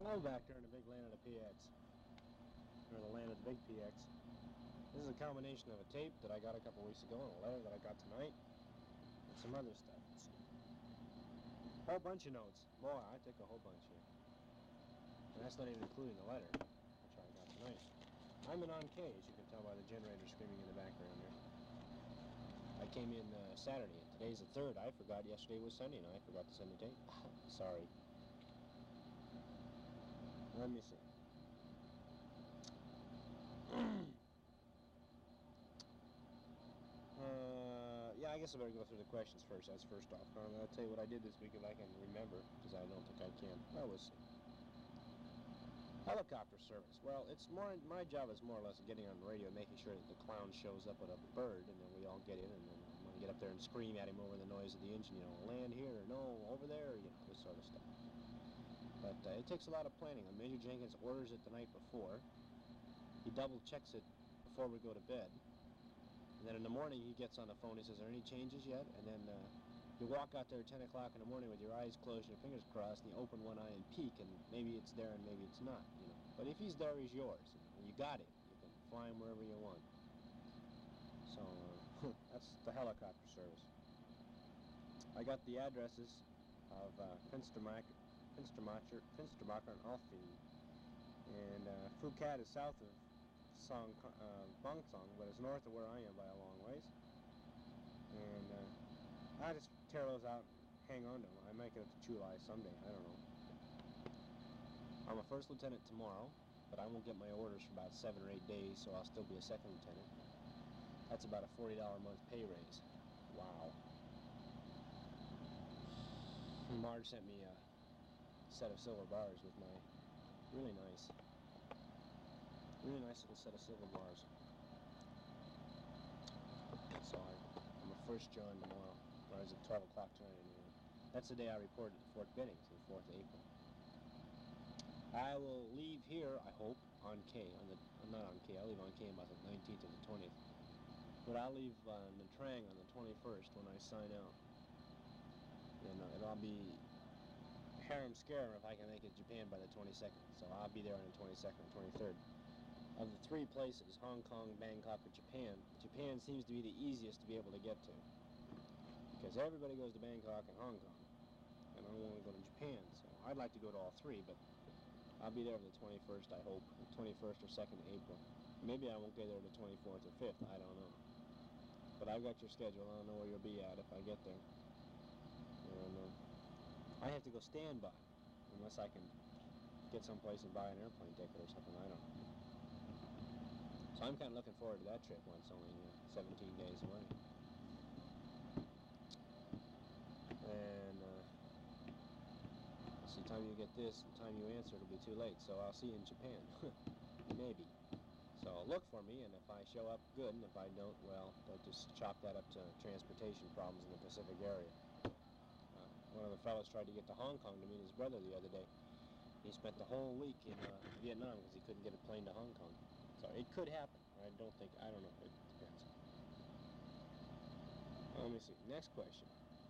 I'm back there in the big land of the PX, or the land of the big PX. This is a combination of a tape that I got a couple weeks ago and a letter that I got tonight, and some other stuff. Let's see. A whole bunch of notes. Boy, I took a whole bunch here. And that's not even including the letter, which I got tonight. I'm in on K, as you can tell by the generator screaming in the background there. I came in Saturday. Today's the 3rd. I forgot yesterday was Sunday, and I forgot to send the tape. Sorry. Let me see. Yeah, I guess I better go through the questions first. That's first off. I'll tell you what I did this week if I can remember, because I don't think I can. Well, we'll see. Helicopter service. Well, it's more. My job is more or less getting on the radio, making sure that the clown shows up with a bird, and then we all get in, and then I'm gonna get up there and scream at him over the noise of the engine. You know, land here, no, over there. You know, this sort of stuff. But it takes a lot of planning. Major Jenkins orders it the night before. He double checks it before we go to bed. And then in the morning he gets on the phone. He says, "Are there any changes yet?" And then you walk out there at 10 o'clock in the morning with your eyes closed and your fingers crossed, and you open one eye and peek, and maybe it's there and maybe it's not. You know. But if he's there, he's yours. And you got him. You can fly him wherever you want. So that's the helicopter service. I got the addresses of Finstermacher and Alfie. And Phuket is south of Bangtong, but it's north of where I am by a long ways. And I just tear those out and hang on to them. I might get up to Chulai someday. I don't know. I'm a first lieutenant tomorrow, but I won't get my orders for about 7 or 8 days, so I'll still be a second lieutenant. That's about a $40 a month pay raise. Wow. Marge sent me a set of silver bars with my really nice little set of silver bars. So I'm a first John tomorrow. Rides at 12 o'clock tonight anyway. That's the day I reported to Fort Benning, so the 4th of April. I will leave here, I hope, on K. Not on K. I'll leave on K about the 19th or the 20th. But I'll leave on the Trang on the 21st when I sign out. And it'll be harem scarum if I can make it to Japan by the 22nd. So I'll be there on the 22nd and 23rd. Of the 3 places, Hong Kong, Bangkok, or Japan, Japan seems to be the easiest to be able to get to. Because everybody goes to Bangkok and Hong Kong. And I don't want to go to Japan, so I'd like to go to all 3, but I'll be there on the 21st, I hope. The 21st or 2nd of April. Maybe I won't get there the 24th or 5th, I don't know. But I've got your schedule, I don't know where you'll be at if I get there. And I have to go standby, unless I can get someplace and buy an airplane ticket or something, I don't know. So I'm kind of looking forward to that trip when it's only 17 days away. And see, the time you get this, the time you answer, it'll be too late. So I'll see you in Japan, maybe. So look for me, and if I show up, good. And if I don't, well, they'll just chalk that up to transportation problems in the Pacific area. One of the fellows tried to get to Hong Kong to meet his brother the other day. He spent the whole week in Vietnam because he couldn't get a plane to Hong Kong. So it could happen. I don't know. It depends. Let me see. Next question.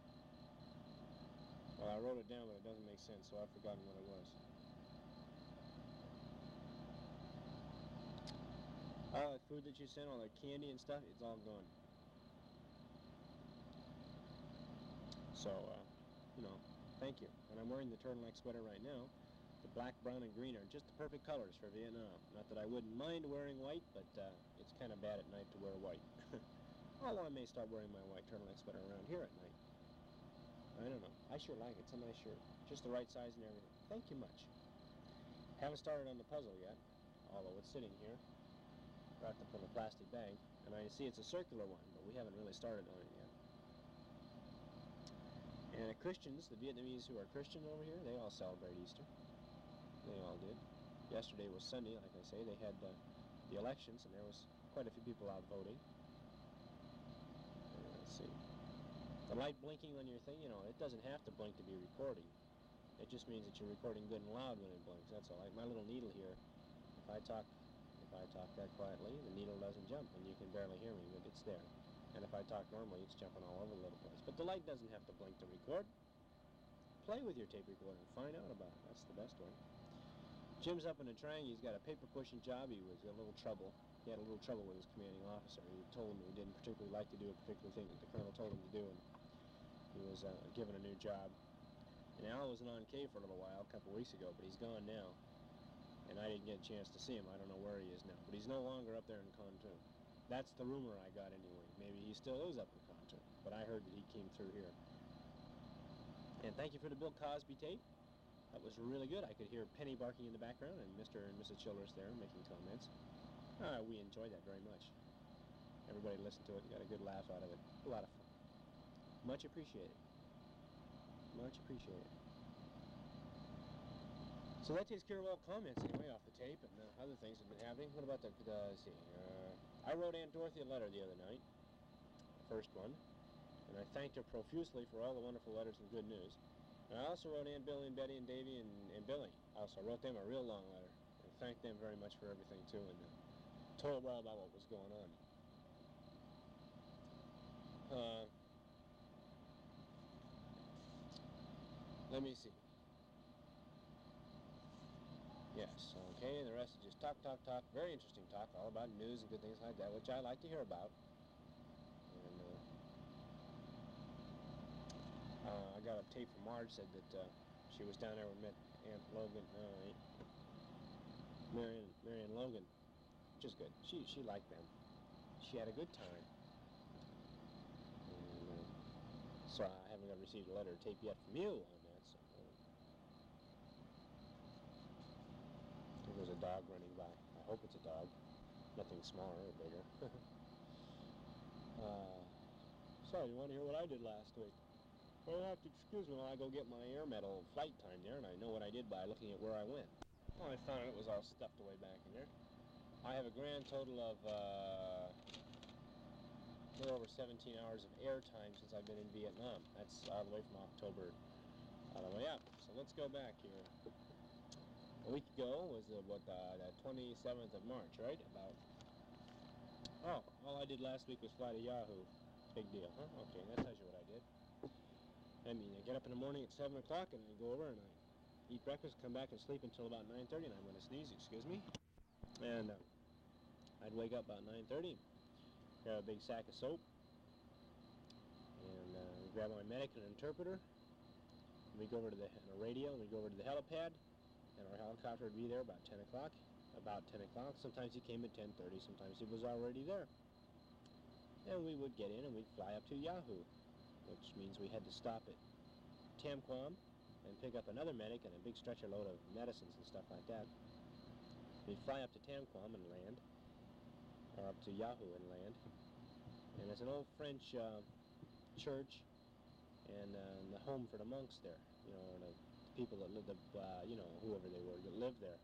Well, I wrote it down, but it doesn't make sense, so I've forgotten what it was. All that food that you sent, all that candy and stuff, it's all gone. So, thank you. And I'm wearing the turtleneck sweater right now. The black, brown, and green are just the perfect colors for Vietnam. Not that I wouldn't mind wearing white, but it's kind of bad at night to wear white. Although I may start wearing my white turtleneck sweater around here at night. I don't know. I sure like it. It's a nice shirt. Just the right size and everything. Thank you much. Haven't started on the puzzle yet, although it's sitting here, wrapped up in a plastic bag. And I see it's a circular one, but we haven't really started on it yet. And the Christians, the Vietnamese who are Christian over here, they all celebrate Easter. They all did. Yesterday was Sunday, like I say. They had the elections, and there was quite a few people out voting. Let's see. The light blinking on your thing, it doesn't have to blink to be recording. It just means that you're recording good and loud when it blinks. That's all. Like my little needle here, if I talk that quietly, the needle doesn't jump, and you can barely hear me, but it's there. And if I talk normally, it's jumping all over the little place. But the light doesn't have to blink to record. Play with your tape recorder and find out about it. That's the best way. Jim's up in the Trang. He's got a paper pushing job. He was in a little trouble. He had a little trouble with his commanding officer. He told him he didn't particularly like to do a particular thing that the colonel told him to do, and he was given a new job. And Al was in on K for a little while, a couple weeks ago, but he's gone now. And I didn't get a chance to see him. I don't know where he is now, but he's no longer up there in Kontum. That's the rumor I got anyway. Maybe he still is up in Kontum, but I heard that he came through here. And thank you for the Bill Cosby tape. That was really good. I could hear Penny barking in the background and Mr. and Mrs. Childress there making comments. We enjoyed that very much. Everybody listened to it and got a good laugh out of it. A lot of fun. Much appreciated. Much appreciated. So that takes care of all comments anyway off the tape, and other things have been happening. What about let's see. I wrote Aunt Dorothy a letter the other night, the first one, and I thanked her profusely for all the wonderful letters and good news. And I also wrote Aunt Billy and Betty and Davy and Billy. I also wrote them a real long letter and thanked them very much for everything too, and told them all about what was going on. Let me see. Yes, okay, and the rest is just talk, talk, talk. Very interesting talk, all about news and good things like that, which I like to hear about. And I got a tape from Marge, said that she was down there and met Aunt Logan, Marion Logan, which is good. She liked them. She had a good time. And, so I haven't received a letter or tape yet from you on that, so... There's a dog running by. I hope it's a dog. Nothing smaller or bigger. So, you want to hear what I did last week? Well, you'll have to excuse me while I go get my air medal flight time there, and I know what I did by looking at where I went. Well, I found it was all stuffed away back in there. I have a grand total of a little over 17 hours of air time since I've been in Vietnam. That's all the way from October all the way up. So let's go back here. A week ago was the 27th of March, right? All I did last week was fly to Yahoo. Big deal, huh? Okay, that tells you what I did. I mean, I get up in the morning at 7 o'clock and I go over and I eat breakfast, come back and sleep until about 9:30, and I'm going to sneeze, excuse me. And I'd wake up about 9:30, grab a big sack of soap, and grab my medic and an interpreter. We'd go over to the radio, and we'd go over to the helipad, and our helicopter would be there about 10 o'clock. About 10 o'clock. Sometimes he came at 10:30. Sometimes he was already there. And we would get in and we'd fly up to Yahoo, which means we had to stop at Tam Quam and pick up another medic and a big stretcher load of medicines and stuff like that. We'd fly up to Tam Quam and land, or up to Yahoo and land. And it's an old French church and the home for the monks there, you know, or the people that lived, you know, whoever they were that lived there.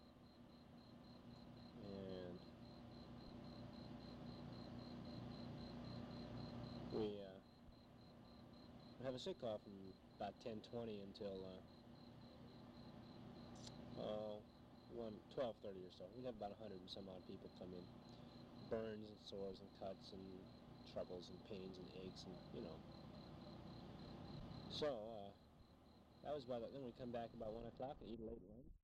And we have a sick call from about 10:20 until 12:30 or so. We'd have about 100 and some odd people come in. Burns and sores and cuts and troubles and pains and aches and, you know. So, that was about it. Then we come back about 1 o'clock and eat a late lunch.